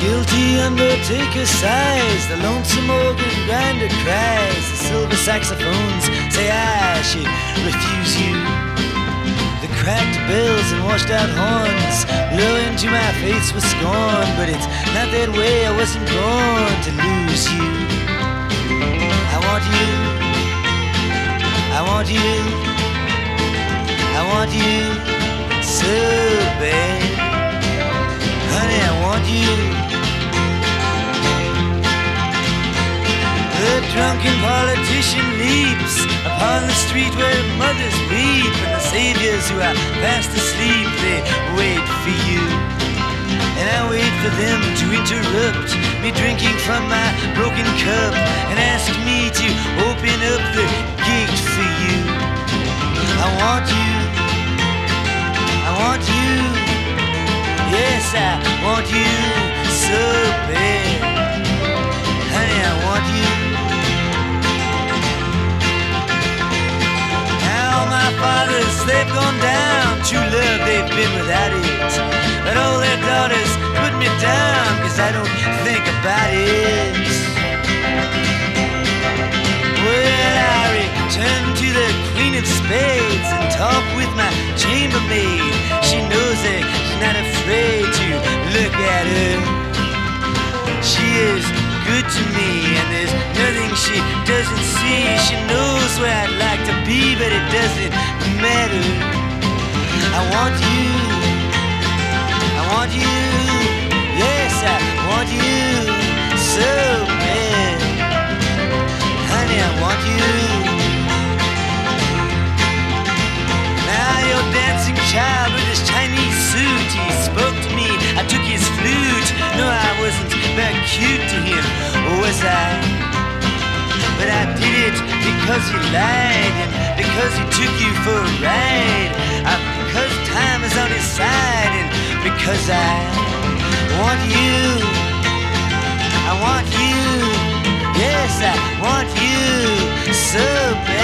guilty undertaker sighs, the lonesome organ grinder cries, the silver saxophones say I should refuse you. The cracked bells and washed out horns blow into my face with scorn, but it's not that way, I wasn't born to lose you. I want you, I want you, I want you so bad. Honey, I want you. The drunken politician leaps upon the street where mothers weep, and the saviors who are fast asleep, they wait for you. And I wait for them to interrupt me drinking from my broken cup and ask me to open up the gate for you. I want you, I want you, yes, I want you so bad. Honey, I want you. Now my fathers, they've gone down. True love, they've been without it. But all their daughters put me down, 'cause I don't think about it. Well, I return to the Queen of Spades and talk with my chambermaid. She knows that she's not afraid to look at her. She is good to me, and there's nothing she doesn't see. She knows where I'd like to be, but it doesn't matter. I want you, I want you, yes, I want you so bad. Honey, I want you. Now your dancing child with his Chinese suit, he spoke to me, I took his flute. No, I wasn't very cute to him, was I? But I did it because he lied, and because he took you for a ride, because time is on his side, and because I want you, I want you, yes, I want you so bad.